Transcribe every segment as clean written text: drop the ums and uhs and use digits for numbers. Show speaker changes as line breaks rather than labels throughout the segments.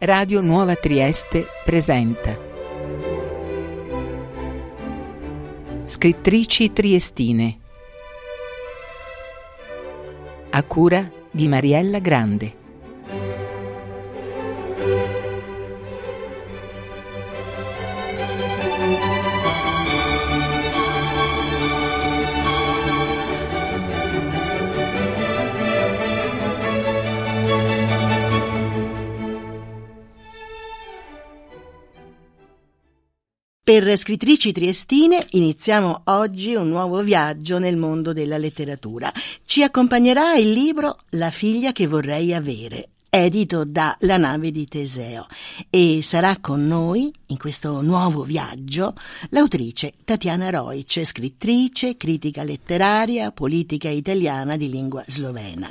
Radio Nuova Trieste presenta Scrittrici triestine, a cura di Mariella Grande.
Per Scrittrici triestine iniziamo oggi un nuovo viaggio nel mondo della letteratura. Ci accompagnerà il libro La figlia che vorrei avere, edito da La nave di Teseo, e sarà con noi in questo nuovo viaggio l'autrice Tatiana Rojc, scrittrice, critica letteraria, politica italiana di lingua slovena.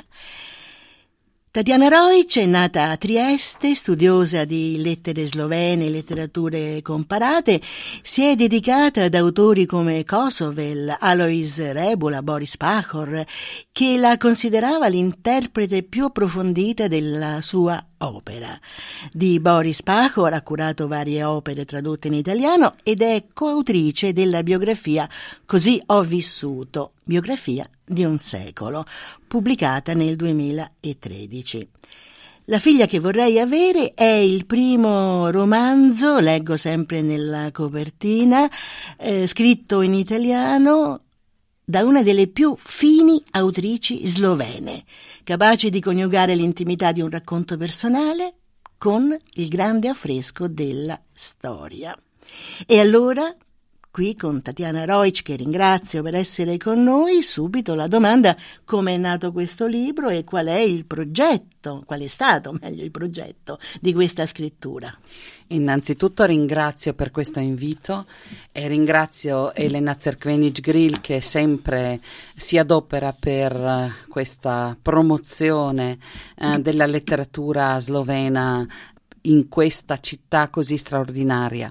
Tatiana Rojc è nata a Trieste, studiosa di lettere slovene e letterature comparate. Si è dedicata ad autori come Kosovel, Alois Rebula, Boris Pahor, che la considerava l'interprete più approfondita della sua opera. Di Boris Pahor ha curato varie opere tradotte in italiano ed è coautrice della biografia Così ho vissuto, biografia di un secolo, pubblicata nel 2013. La figlia che vorrei avere è il primo romanzo, leggo sempre nella copertina, scritto in italiano da una delle più fini autrici slovene, capace di coniugare l'intimità di un racconto personale con il grande affresco della storia. E allora, qui con Tatiana Rojc, che ringrazio per essere con noi, subito la domanda: come è nato questo libro e qual è il progetto, qual è stato meglio il progetto di questa scrittura?
Innanzitutto ringrazio per questo invito e ringrazio Elena Cerkvenich-Grill, che sempre si adopera per questa promozione della letteratura slovena in questa città così straordinaria.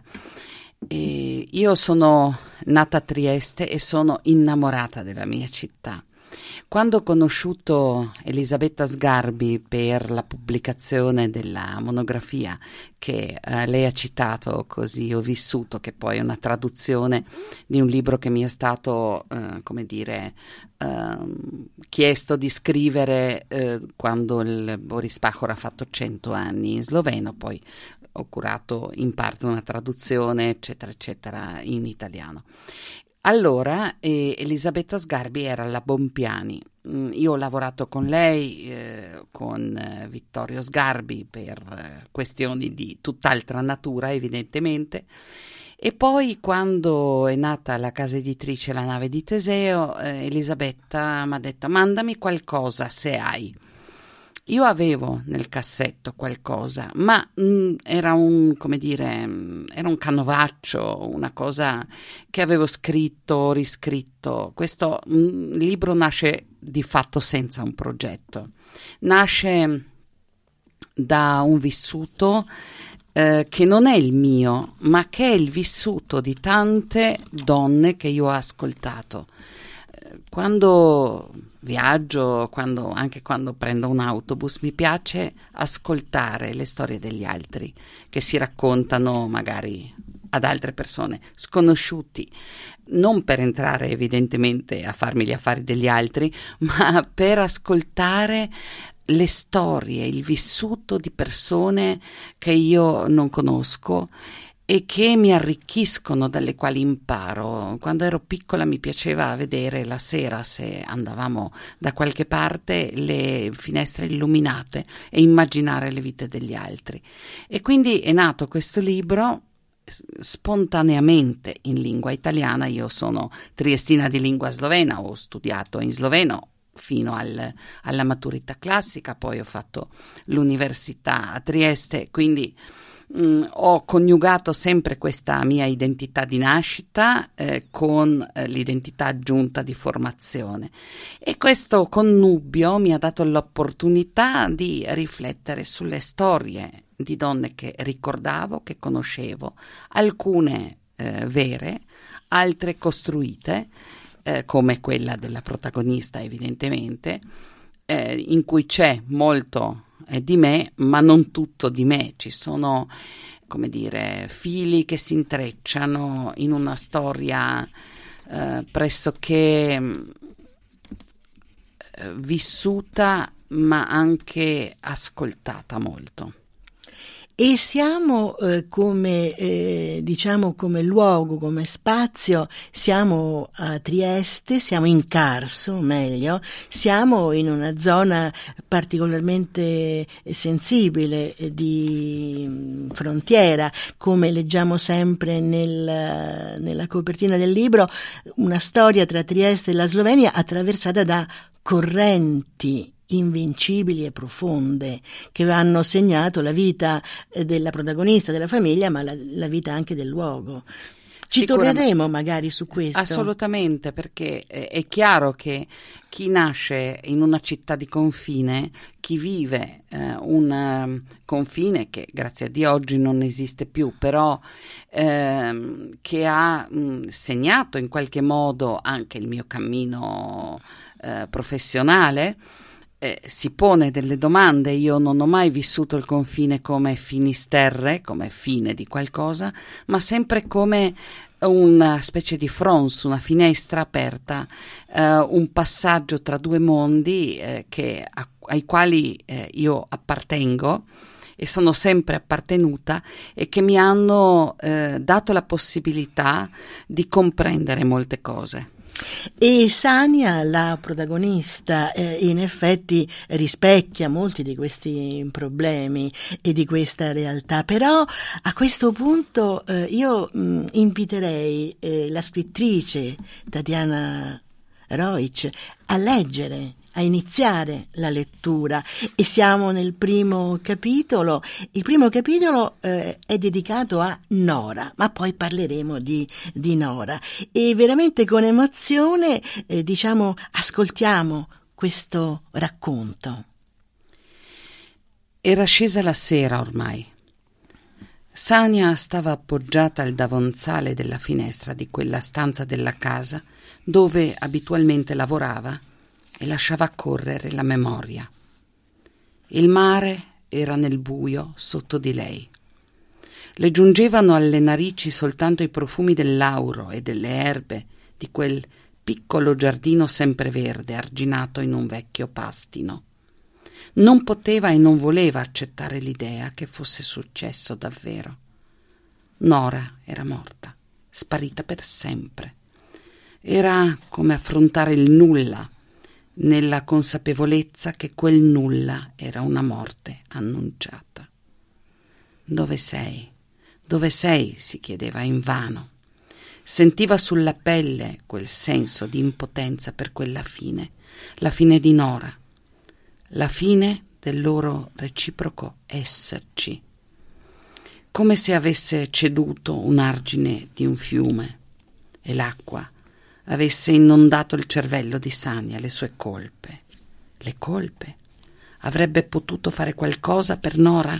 E io sono nata a Trieste e sono innamorata della mia città. Quando ho conosciuto Elisabetta Sgarbi per la pubblicazione della monografia che lei ha citato, Così ho vissuto, che poi è una traduzione di un libro che mi è stato, chiesto di scrivere quando il Boris Pahor ha fatto 100 anni in sloveno, poi ho curato in parte una traduzione, eccetera, eccetera, in italiano. Allora Elisabetta Sgarbi era alla Bompiani. Io ho lavorato con lei, con Vittorio Sgarbi, per questioni di tutt'altra natura, evidentemente. E poi, quando è nata la casa editrice La nave di Teseo, Elisabetta mi ha detto: mandami qualcosa se hai. Io avevo nel cassetto qualcosa, ma era un canovaccio, una cosa che avevo scritto, riscritto. Questo libro nasce di fatto senza un progetto. Nasce da un vissuto che non è il mio, ma che è il vissuto di tante donne che io ho ascoltato. Quando viaggio, anche quando prendo un autobus, mi piace ascoltare le storie degli altri che si raccontano magari ad altre persone, sconosciuti, non per entrare evidentemente a farmi gli affari degli altri, ma per ascoltare le storie, il vissuto di persone che io non conosco e che mi arricchiscono, dalle quali imparo. Quando ero piccola mi piaceva vedere la sera, se andavamo da qualche parte, le finestre illuminate e immaginare le vite degli altri. E quindi è nato questo libro spontaneamente in lingua italiana. Io sono triestina di lingua slovena, ho studiato in sloveno fino alla maturità classica, poi ho fatto l'università a Trieste, quindi ho coniugato sempre questa mia identità di nascita con l'identità aggiunta di formazione, e questo connubio mi ha dato l'opportunità di riflettere sulle storie di donne che ricordavo, che conoscevo, alcune vere, altre costruite, come quella della protagonista evidentemente, in cui c'è molto è di me, ma non tutto di me. Ci sono, come dire, fili che si intrecciano in una storia pressoché vissuta, ma anche ascoltata molto.
E siamo come luogo, come spazio, siamo a Trieste, siamo in Carso, meglio, siamo in una zona particolarmente sensibile di frontiera, come leggiamo sempre nella copertina del libro, una storia tra Trieste e la Slovenia attraversata da correnti invincibili e profonde che hanno segnato la vita della protagonista, della famiglia, ma la vita anche del luogo. Ci torneremo magari su questo.
Assolutamente, perché è chiaro che chi nasce in una città di confine, chi vive un confine che grazie a Dio oggi non esiste più, però che ha segnato in qualche modo anche il mio cammino professionale, si pone delle domande. Io non ho mai vissuto il confine come Finisterre, come fine di qualcosa, ma sempre come una specie di frons, una finestra aperta, un passaggio tra due mondi ai quali io appartengo e sono sempre appartenuta, e che mi hanno dato la possibilità di comprendere molte cose.
E Sania, la protagonista, in effetti rispecchia molti di questi problemi e di questa realtà, però a questo punto io inviterei la scrittrice Tatiana Rojc a leggere, a iniziare la lettura, e siamo nel primo capitolo. Il primo capitolo è dedicato a Nora, ma poi parleremo di Nora, e veramente con emozione ascoltiamo questo racconto.
Era scesa la sera ormai. Sania stava appoggiata al davanzale della finestra di quella stanza della casa dove abitualmente lavorava e lasciava correre la memoria. Il mare era nel buio sotto di lei. Le giungevano alle narici soltanto i profumi del lauro e delle erbe di quel piccolo giardino sempreverde arginato in un vecchio pastino. Non poteva e non voleva accettare l'idea che fosse successo davvero. Nora era morta, sparita per sempre. Era come affrontare il nulla, nella consapevolezza che quel nulla era una morte annunciata. Dove sei? Dove sei? Si chiedeva invano. Sentiva sulla pelle quel senso di impotenza per quella fine, la fine di Nora, la fine del loro reciproco esserci, come se avesse ceduto un argine di un fiume e l'acqua avesse inondato il cervello di Sania. Le sue colpe. Le colpe? Avrebbe potuto fare qualcosa per Nora?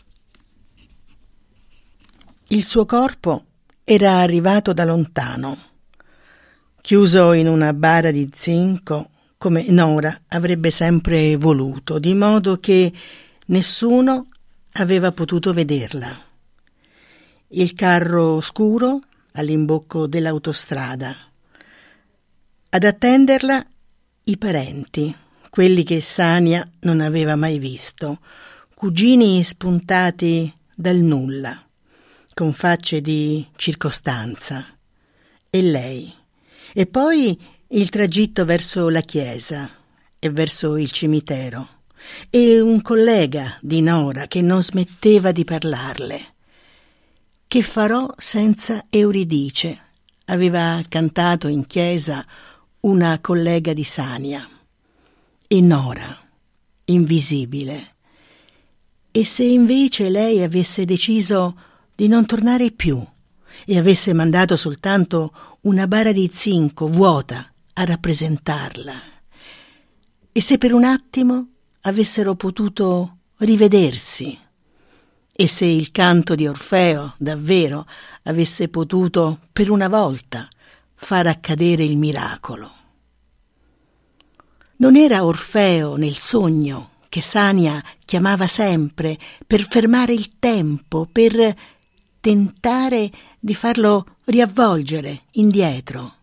Il suo corpo era arrivato da lontano, chiuso in una bara di zinco, come Nora avrebbe sempre voluto, di modo che nessuno aveva potuto vederla. Il carro scuro all'imbocco dell'autostrada. Ad attenderla i parenti, quelli che Sania non aveva mai visto, cugini spuntati dal nulla, con facce di circostanza, e lei. E poi il tragitto verso la chiesa e verso il cimitero, e un collega di Nora che non smetteva di parlarle. Che farò senza Euridice? Aveva cantato in chiesa una collega di Sania. E Nora, invisibile. E se invece lei avesse deciso di non tornare più e avesse mandato soltanto una bara di zinco vuota a rappresentarla? E se per un attimo avessero potuto rivedersi? E se il canto di Orfeo davvero avesse potuto per una volta far accadere il miracolo? Non era Orfeo nel sogno che Sania chiamava sempre per fermare il tempo, per tentare di farlo riavvolgere indietro.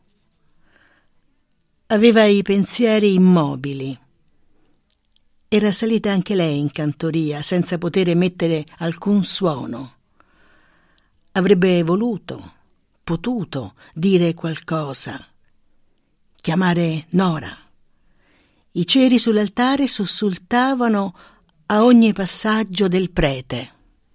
Aveva i pensieri immobili. Era salita anche lei in cantoria senza poter emettere alcun suono. Avrebbe potuto dire qualcosa, chiamare Nora. I ceri sull'altare sussultavano a ogni passaggio del prete.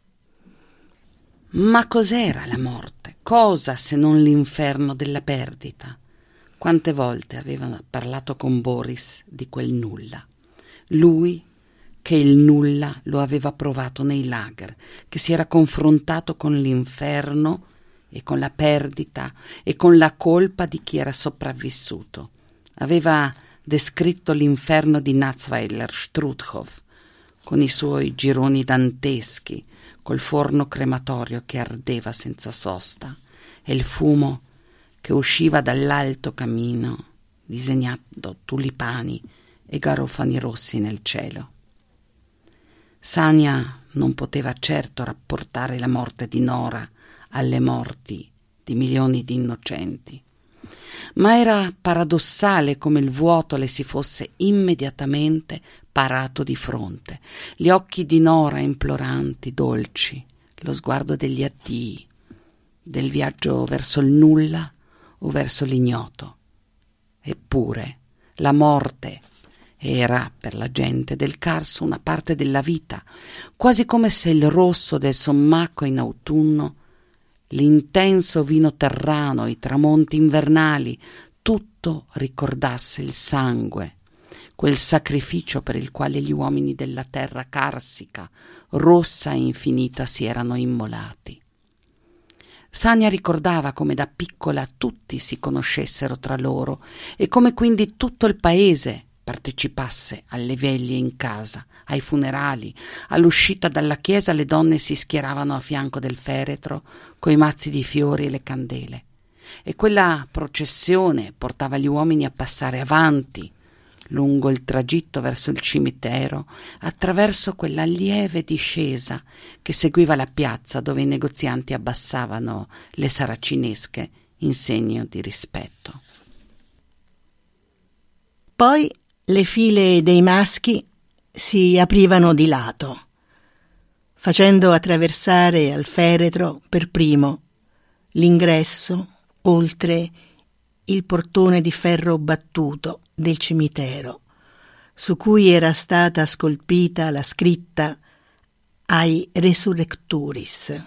Ma cos'era la morte? Cosa se non l'inferno della perdita? Quante volte aveva parlato con Boris di quel nulla? Lui, che il nulla lo aveva provato nei lager, che si era confrontato con l'inferno e con la perdita e con la colpa di chi era sopravvissuto. Aveva descritto l'inferno di Natzweiler Struthof, con i suoi gironi danteschi, col forno crematorio che ardeva senza sosta e il fumo che usciva dall'alto camino, disegnando tulipani e garofani rossi nel cielo. Sania non poteva certo rapportare la morte di Nora alle morti di milioni di innocenti, ma era paradossale come il vuoto le si fosse immediatamente parato di fronte, gli occhi di Nora imploranti, dolci, lo sguardo degli addii, del viaggio verso il nulla o verso l'ignoto. Eppure la morte era per la gente del Carso una parte della vita, quasi come se il rosso del sommacco in autunno, l'intenso vino terrano, i tramonti invernali, tutto ricordasse il sangue, quel sacrificio per il quale gli uomini della terra carsica, rossa e infinita, si erano immolati. Sania ricordava come da piccola tutti si conoscessero tra loro e come quindi tutto il paese partecipasse alle veglie in casa, ai funerali. All'uscita dalla chiesa le donne si schieravano a fianco del feretro coi mazzi di fiori e le candele, e quella processione portava gli uomini a passare avanti lungo il tragitto verso il cimitero, attraverso quella lieve discesa che seguiva la piazza dove i negozianti abbassavano le saracinesche in segno di rispetto.
Poi le file dei maschi si aprivano di lato, facendo attraversare al feretro per primo l'ingresso oltre il portone di ferro battuto del cimitero, su cui era stata scolpita la scritta Ai Resurrecturis.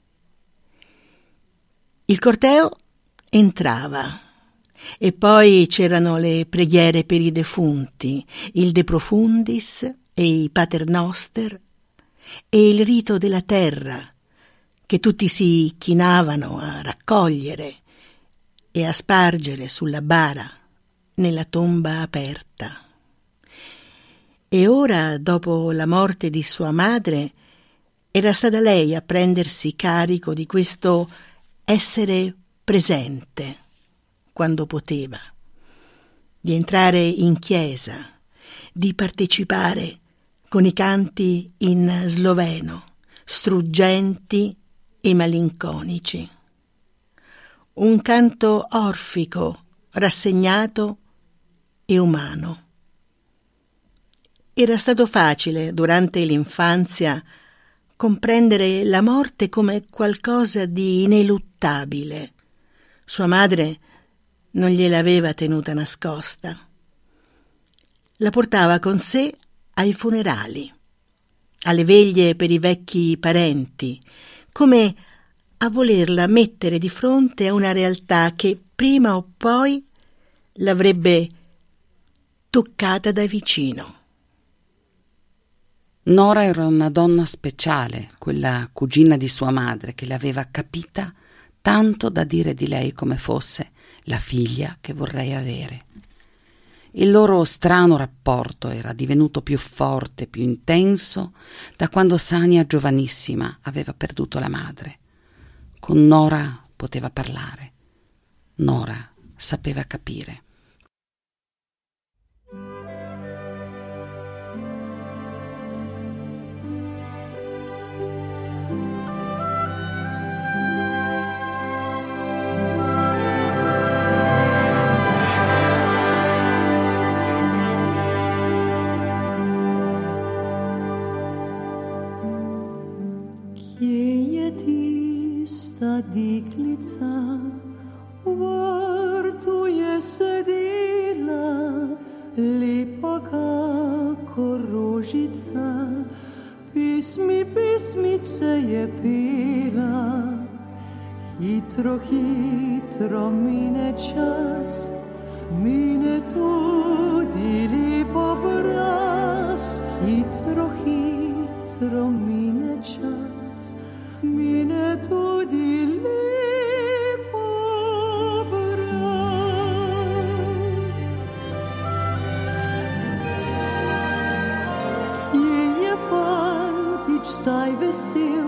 Il corteo entrava e poi c'erano le preghiere per i defunti, il De Profundis e i Pater Noster e il rito della terra che tutti si chinavano a raccogliere e a spargere sulla bara nella tomba aperta. E ora, dopo la morte di sua madre, era stata lei a prendersi carico di questo essere presente quando poteva, di entrare in chiesa, di partecipare con i canti in sloveno, struggenti e malinconici. Un canto orfico, rassegnato e umano. Era stato facile, durante l'infanzia, comprendere la morte come qualcosa di ineluttabile. Sua madre non gliel'aveva tenuta nascosta. La portava con sé ai funerali, alle veglie per i vecchi parenti, come a volerla mettere di fronte a una realtà che prima o poi l'avrebbe toccata da vicino.
Nora era una donna speciale, quella cugina di sua madre, che l'aveva capita tanto da dire di lei come fosse la figlia che vorrei avere. Il loro strano rapporto era divenuto più forte, più intenso, da quando Sania, giovanissima, aveva perduto la madre. Con Nora poteva parlare. Nora sapeva capire.
Tista diklica vartuje sedila, lepa kako rožica, pismice je pela. Hitro, hitro mine čas, mine tudi lep obraz. Hitro, hitro mine čas, mine tudi lep obraz. Kje je fantič zdaj vesel,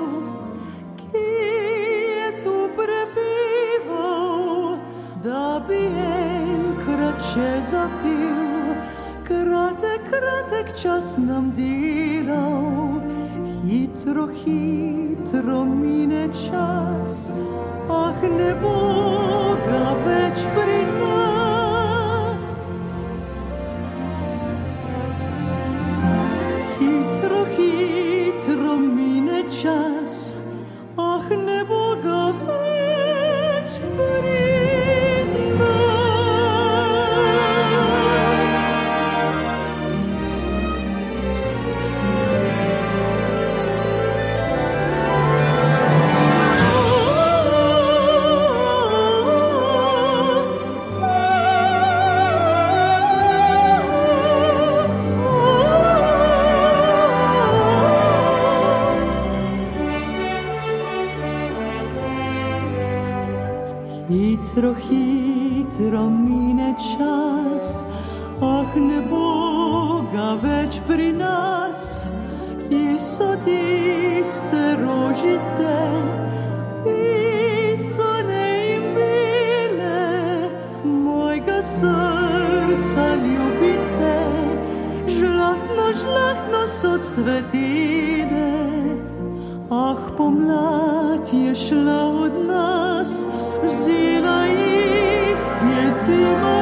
da bi enkrat še zapel, kratek čas nam delal. Hitro, hitro mine čas, ah ne bo ga več pri nas. Hitro, hitro mine čas, ah ne bo ga več pri nas. Hitro, hitro mine čas, ah ne bo ga več pri nas. Kje so tiste rožice, pisane in bele, mojega srca ljubice, žlahtno, žlahtno so cvetele. Ah, pomlad je šla od nas, vzela jih je zima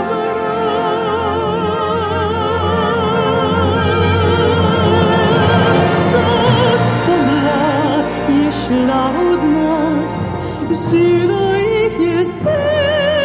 mraz. Pomlad je šla od nas, vzela jih je zima mraz.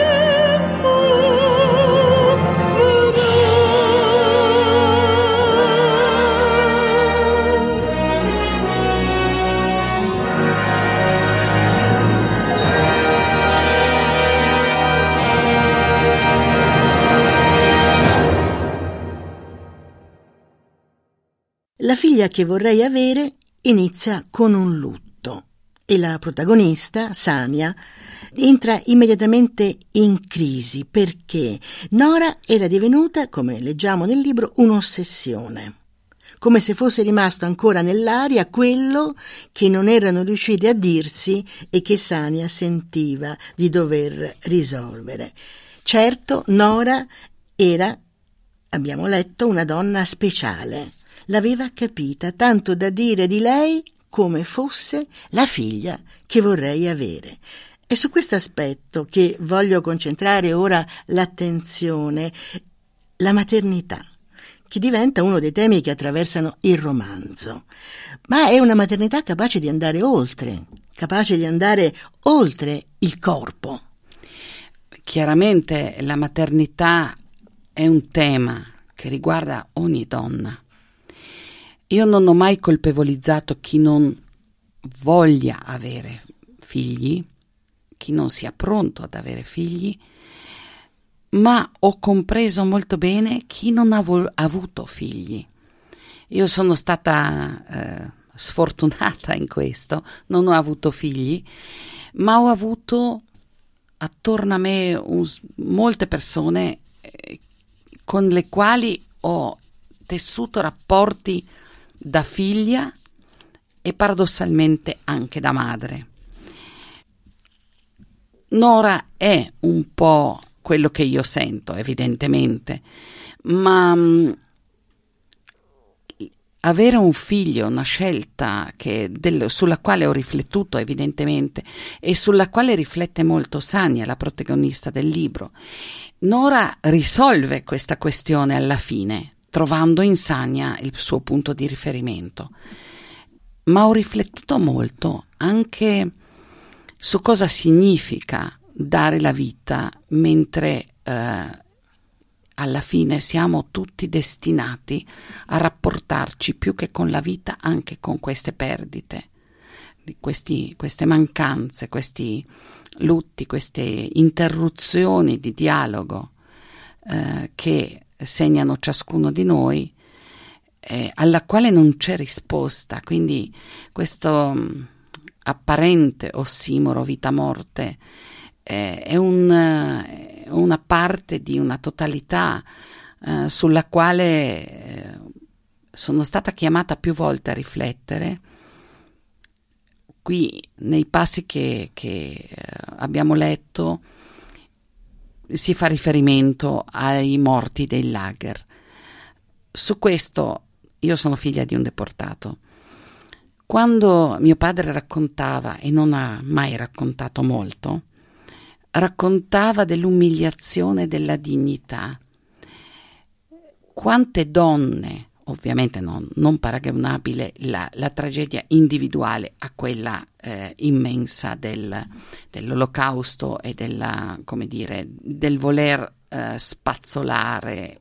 La figlia che vorrei avere inizia con un lutto e la protagonista, Sania, entra immediatamente in crisi perché Nora era divenuta, come leggiamo nel libro, un'ossessione, come se fosse rimasto ancora nell'aria quello che non erano riusciti a dirsi e che Sania sentiva di dover risolvere. Certo, Nora era, abbiamo letto, una donna speciale. L'aveva capita, tanto da dire di lei come fosse la figlia che vorrei avere. È su questo aspetto che voglio concentrare ora l'attenzione, la maternità, che diventa uno dei temi che attraversano il romanzo. Ma è una maternità capace di andare oltre il corpo.
Chiaramente la maternità è un tema che riguarda ogni donna. Io non ho mai colpevolizzato chi non voglia avere figli, chi non sia pronto ad avere figli, ma ho compreso molto bene chi non ha avuto figli. Io sono stata sfortunata in questo, non ho avuto figli, ma ho avuto attorno a me molte persone con le quali ho tessuto rapporti da figlia e paradossalmente anche da madre. Nora è un po' quello che io sento, evidentemente, ma avere un figlio è una scelta sulla quale ho riflettuto evidentemente e sulla quale riflette molto Sania, la protagonista del libro. Nora risolve questa questione alla fine, trovando in Sania il suo punto di riferimento. ma ho riflettuto molto anche su cosa significa dare la vita mentre alla fine siamo tutti destinati a rapportarci più che con la vita anche con queste perdite, queste mancanze, questi lutti, queste interruzioni di dialogo che segnano ciascuno di noi, alla quale non c'è risposta. Quindi questo apparente ossimoro vita-morte è una parte di una totalità sulla quale sono stata chiamata più volte a riflettere. Qui nei passi che abbiamo letto si fa riferimento ai morti dei lager. Su questo io sono figlia di un deportato. Quando mio padre raccontava, e non ha mai raccontato molto, raccontava dell'umiliazione della dignità. Quante donne, ovviamente non paragonabile la tragedia individuale a quella immensa dell'olocausto e del voler spazzolare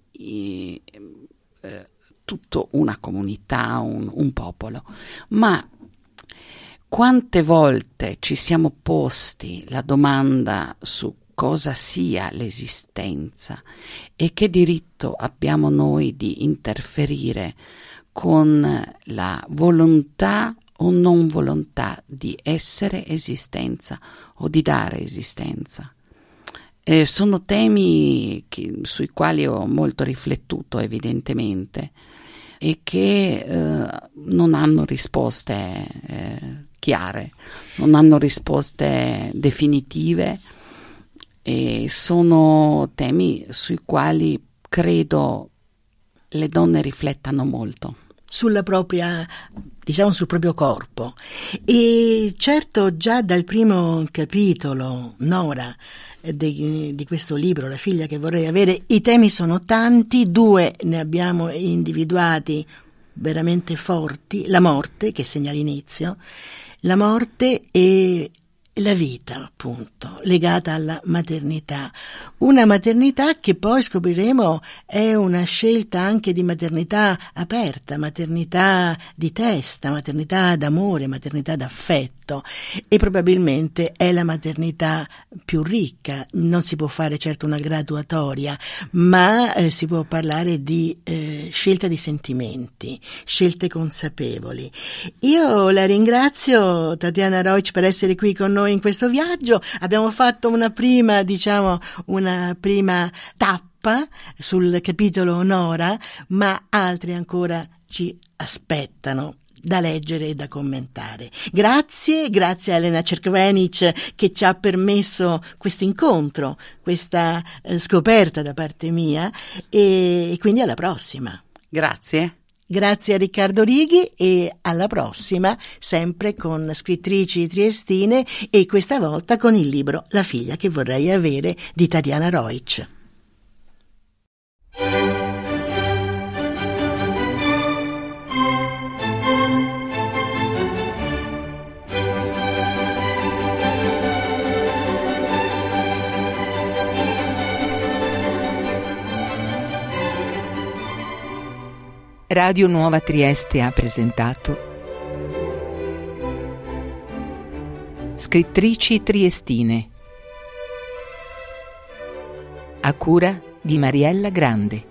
tutta una comunità, un popolo. Ma quante volte ci siamo posti la domanda su cosa sia l'esistenza e che diritto abbiamo noi di interferire con la volontà o non volontà di essere esistenza o di dare esistenza. Sono temi sui quali ho molto riflettuto, evidentemente, e che non hanno risposte chiare, non hanno risposte definitive, e sono temi sui quali credo le donne riflettano molto.
Sulla propria, sul proprio corpo. E certo, già dal primo capitolo, Nora, di questo libro, La figlia che vorrei avere, i temi sono tanti, 2 ne abbiamo individuati veramente forti: la morte, che segna l'inizio, la morte e la vita, appunto, legata alla maternità. Una maternità che poi scopriremo è una scelta anche di maternità aperta, maternità di testa, maternità d'amore, maternità d'affetto, e probabilmente è la maternità più ricca. Non si può fare certo una graduatoria, ma si può parlare di scelta di sentimenti, scelte consapevoli. Io la ringrazio, Tatiana Rojc, per essere qui con noi in questo viaggio. Abbiamo fatto una prima tappa sul capitolo Nora, ma altri ancora ci aspettano da leggere e da commentare. Grazie a Elena Cerkvenich che ci ha permesso questo incontro, questa scoperta da parte mia, e quindi alla prossima.
Grazie
a Riccardo Righi, e alla prossima, sempre con scrittrici triestine, e questa volta con il libro La figlia che vorrei avere di Tatiana Rojc.
Radio Nuova Trieste ha presentato Scrittrici triestine, a cura di Mariella Grande.